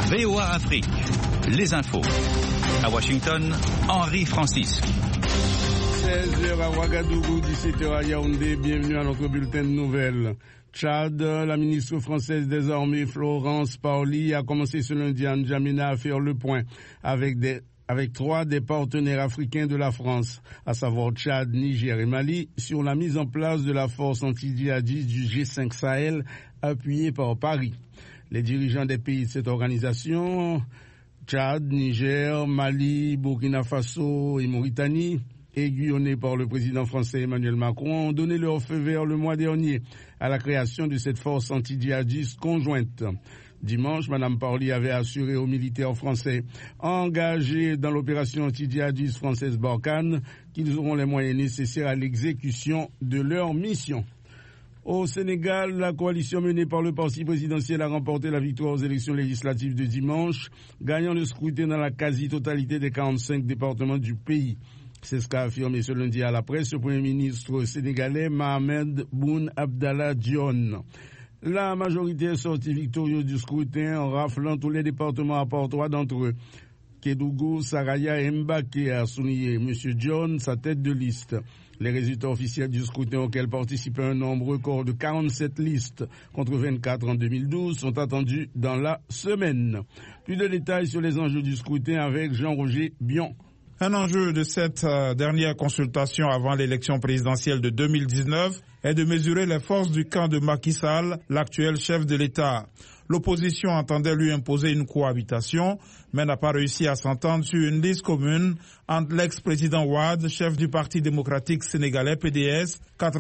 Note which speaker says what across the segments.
Speaker 1: VOA Afrique, les infos. À Washington, Henri Francisque.
Speaker 2: 16h à Ouagadougou, 17h à Yaoundé. Bienvenue à notre bulletin de nouvelles. Tchad, la ministre française des Armées Florence Parly a commencé ce lundi à N'Djamena à faire le point avec 3 des partenaires africains de la France, à savoir Tchad, Niger et Mali, sur la mise en place de la force anti-djihadiste du G5 Sahel, appuyée par Paris. Les dirigeants des pays de cette organisation, Tchad, Niger, Mali, Burkina Faso et Mauritanie, aiguillonnés par le président français Emmanuel Macron, ont donné leur feu vert le mois dernier à la création de cette force anti-djihadiste conjointe. Dimanche, Mme Parly avait assuré aux militaires français engagés dans l'opération anti-djihadiste française Barkhane qu'ils auront les moyens nécessaires à l'exécution de leur mission. Au Sénégal, la coalition menée par le parti présidentiel a remporté la victoire aux élections législatives de dimanche, gagnant le scrutin dans la quasi-totalité des 45 départements du pays. C'est ce qu'a affirmé ce lundi à la presse le Premier ministre sénégalais Mohamed Boun Abdallah Dionne. La majorité est sortie victorieuse du scrutin en raflant tous les départements à part 3 d'entre eux. Kédougou, Saraya et Mbaké, a souligné M. John, sa tête de liste. Les résultats officiels du scrutin auquel participaient un nombre record de 47 listes contre 24 en 2012 sont attendus dans la semaine. Plus de détails sur les enjeux du scrutin avec Jean-Roger Bion.
Speaker 3: Un enjeu de cette dernière consultation avant l'élection présidentielle de 2019 est de mesurer les forces du camp de Macky Sall, l'actuel chef de l'État. L'opposition entendait lui imposer une cohabitation, mais n'a pas réussi à s'entendre sur une liste commune entre l'ex-président Wade, chef du Parti démocratique sénégalais PDS,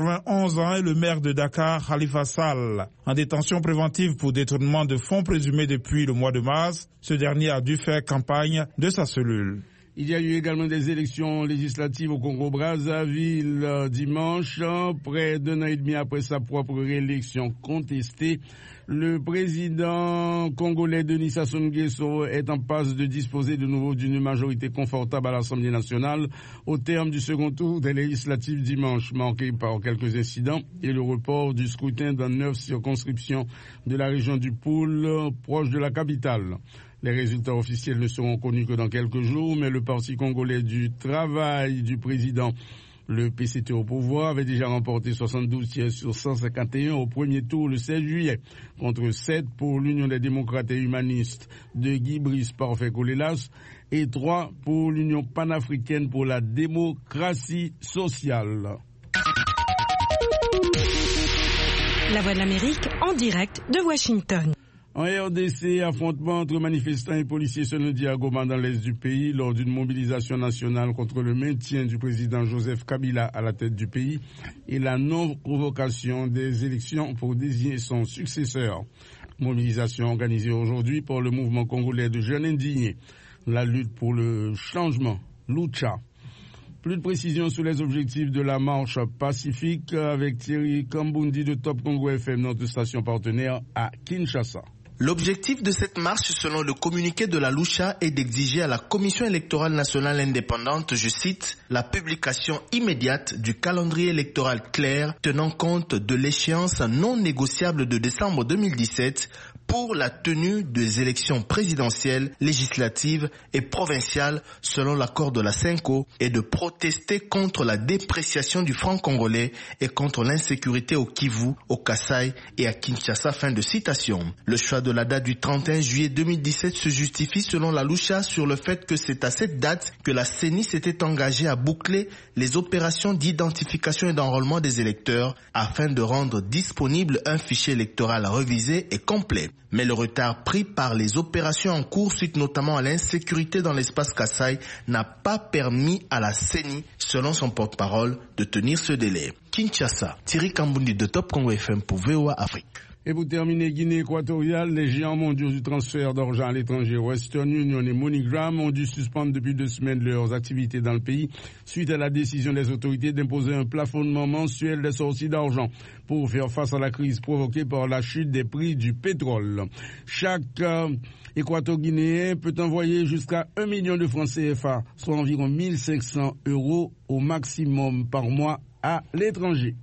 Speaker 3: 91 ans, et le maire de Dakar, Khalifa Sall. En détention préventive pour détournement de fonds présumés depuis le mois de mars, ce dernier a dû faire campagne de sa cellule.
Speaker 2: Il y a eu également des élections législatives au Congo-Brazzaville dimanche, près d'un an et demi après sa propre réélection contestée. Le président congolais Denis Sassou Nguesso est en passe de disposer de nouveau d'une majorité confortable à l'Assemblée nationale au terme du second tour des législatives dimanche, marqué par quelques incidents et le report du scrutin dans 9 circonscriptions de la région du Poul, proche de la capitale. Les résultats officiels ne seront connus que dans quelques jours, mais le Parti congolais du travail du président, le PCT au pouvoir, avait déjà remporté 72 sièges sur 151 au premier tour le 16 juillet, contre 7 pour l'Union des démocrates et humanistes de Guy Brice Parfait Colélas et 3 pour l'Union panafricaine pour la démocratie sociale.
Speaker 4: La Voix de l'Amérique en direct de Washington.
Speaker 2: En RDC, affrontement entre manifestants et policiers ce lundi à Goma dans l'est du pays lors d'une mobilisation nationale contre le maintien du président Joseph Kabila à la tête du pays et la non-convocation des élections pour désigner son successeur. Mobilisation organisée aujourd'hui par le mouvement congolais de jeunes indignés. La lutte pour le changement, Lucha. Plus de précisions sur les objectifs de la marche pacifique avec Thierry Kambundi de Top Congo FM, notre station partenaire à Kinshasa.
Speaker 5: L'objectif de cette marche, selon le communiqué de la Lucha, est d'exiger à la Commission électorale nationale indépendante, je cite, la publication immédiate du calendrier électoral clair tenant compte de l'échéance non négociable de décembre 2017 pour la tenue des élections présidentielles, législatives et provinciales selon l'accord de la CENCO et de protester contre la dépréciation du franc congolais et contre l'insécurité au Kivu, au Kasaï et à Kinshasa. Fin de citation. Le choix de la date du 31 juillet 2017 se justifie selon la Lucha sur le fait que c'est à cette date que la CENI s'était engagée à boucler les opérations d'identification et d'enrôlement des électeurs afin de rendre disponible un fichier électoral révisé et complet. Mais le retard pris par les opérations en cours suite notamment à l'insécurité dans l'espace Kasaï n'a pas permis à la CENI, selon son porte-parole, de tenir ce délai. Kinshasa, Thierry Kambundi de Top Congo FM pour VOA Afrique.
Speaker 2: Et pour terminer, Guinée équatoriale, les géants mondiaux du transfert d'argent à l'étranger, Western Union et MoneyGram, ont dû suspendre depuis 2 semaines leurs activités dans le pays suite à la décision des autorités d'imposer un plafonnement mensuel des sorties d'argent pour faire face à la crise provoquée par la chute des prix du pétrole. Chaque équato-guinéen peut envoyer jusqu'à 1 million de francs CFA, soit environ 1 500 € au maximum par mois à l'étranger.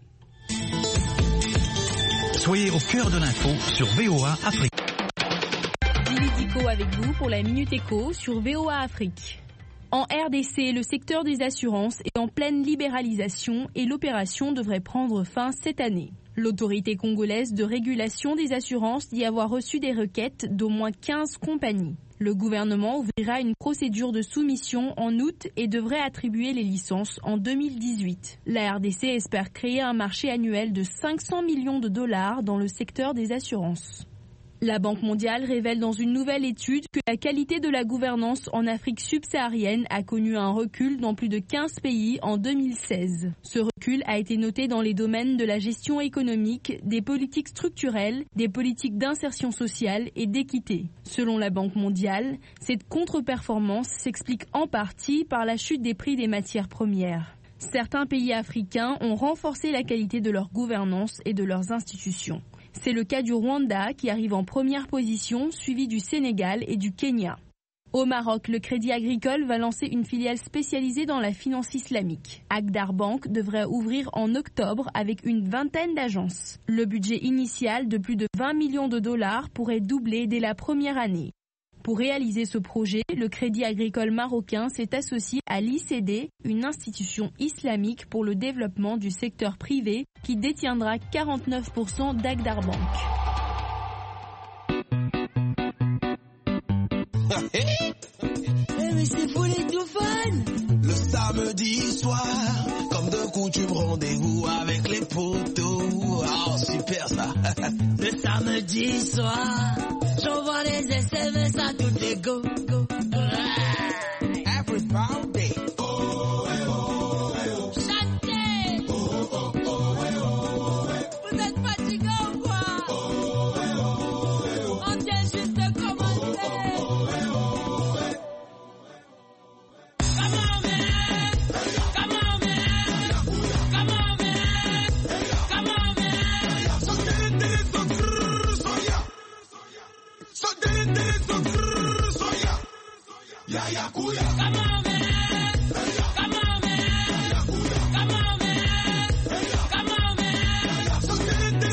Speaker 1: Soyez au cœur de l'info sur VOA Afrique.
Speaker 6: Dico avec vous pour la Minute Éco sur VOA Afrique. En RDC, le secteur des assurances est en pleine libéralisation et l'opération devrait prendre fin cette année. L'autorité congolaise de régulation des assurances dit avoir reçu des requêtes d'au moins 15 compagnies. Le gouvernement ouvrira une procédure de soumission en août et devrait attribuer les licences en 2018. La RDC espère créer un marché annuel de 500 millions de dollars dans le secteur des assurances. La Banque mondiale révèle dans une nouvelle étude que la qualité de la gouvernance en Afrique subsaharienne a connu un recul dans plus de 15 pays en 2016. Ce recul a été noté dans les domaines de la gestion économique, des politiques structurelles, des politiques d'insertion sociale et d'équité. Selon la Banque mondiale, cette contre-performance s'explique en partie par la chute des prix des matières premières. Certains pays africains ont renforcé la qualité de leur gouvernance et de leurs institutions. C'est le cas du Rwanda qui arrive en première position, suivi du Sénégal et du Kenya. Au Maroc, le Crédit Agricole va lancer une filiale spécialisée dans la finance islamique. Agdar Bank devrait ouvrir en octobre avec une vingtaine d'agences. Le budget initial de plus de 20 millions de dollars pourrait doubler dès la première année. Pour réaliser ce projet, le Crédit Agricole marocain s'est associé à l'ICD, une institution islamique pour le développement du secteur privé qui détiendra 49% d'Agdar Bank.
Speaker 7: Mais c'est fou les tout fun. Le samedi soir, comme de coutume, rendez-vous avec les potos. Oh, super ça. Le samedi soir, j'envoie les SMS à toutes les go. Everybody. Oh, eh, oh, eh, oh. Chantez. Oh, oh, oh, eh, oh, eh. Vous êtes fatigués ou quoi? Oh, eh, oh, eh, oh. On vient juste de commencer. Oh, oh, eh, oh, eh. Come on, man. Come on, man. Come on, man. Come on, man. So ya ya kuya. Come on, man. Come on, man. Come on, man. Come on, man. So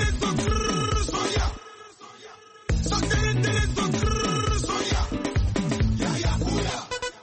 Speaker 7: ya ya kuya.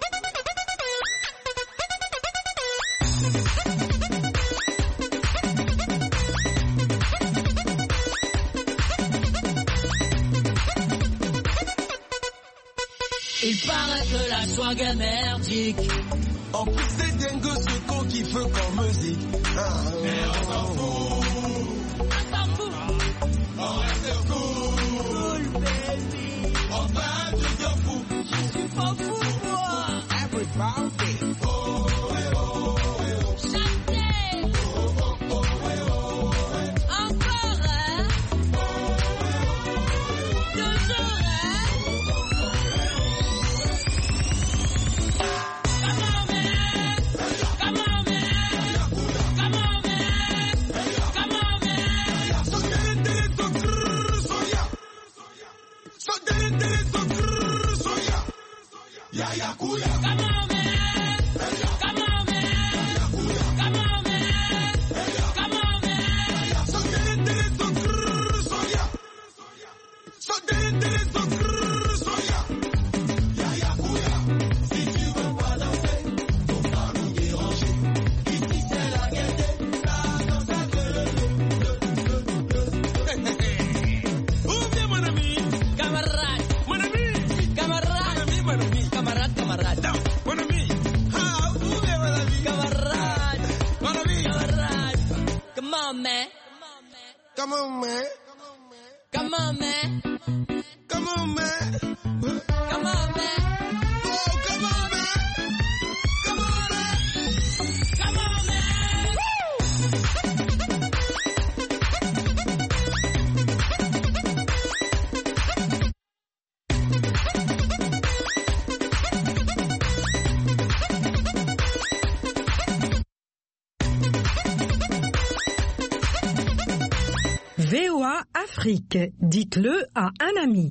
Speaker 7: Il paraît que la swag est merdique. En plus c'est dingue ce qu'on kiffe comme musique. Mais on s'en fout. On s'en fout. On reste cool, baby. On va tout fou. Je suis pas fou, moi. Everybody. Oh, eh, oh, eh, oh. Chantez. Oh, oh, oh, eh, oh, eh. Encore, hein. Oh, eh, oh, eh. Toujours, hein. Ya ya kuya. Come on, man. Come on, man. Come on, man. Come on, man. So ya ya kuya. Si tu veux pas danser, faut pas nous déranger. Ici c'est la gaieté, ça danse à Ouvre mon ami, camarade, mon ami, camarade, mon ami, camarade, camarade. Mon ami, ah, ouvre mon ami, camarade, mon ami, camarade. Come on, man. Come on, man. Come on, man. Come on, man. Come on, man. Oh, come on, man. Come on, man. Come on, man.
Speaker 4: VOA Afrique, dites-le à un ami.